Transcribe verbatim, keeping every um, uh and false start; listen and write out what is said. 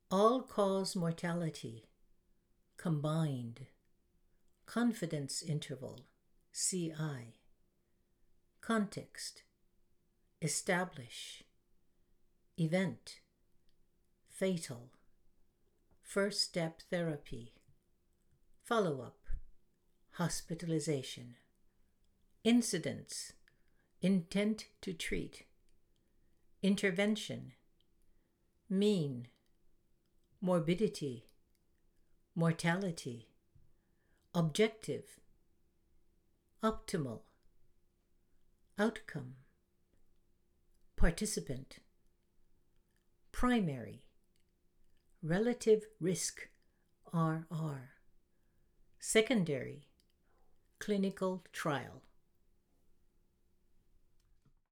All-cause mortality, combined, confidence interval, C I, context, establish, event, fatal, first step therapy, follow-up, hospitalization, incidence, intent to treat, intervention, mean, morbidity, mortality, objective, optimal, outcome, participant, primary, relative risk, R R, secondary, clinical trial.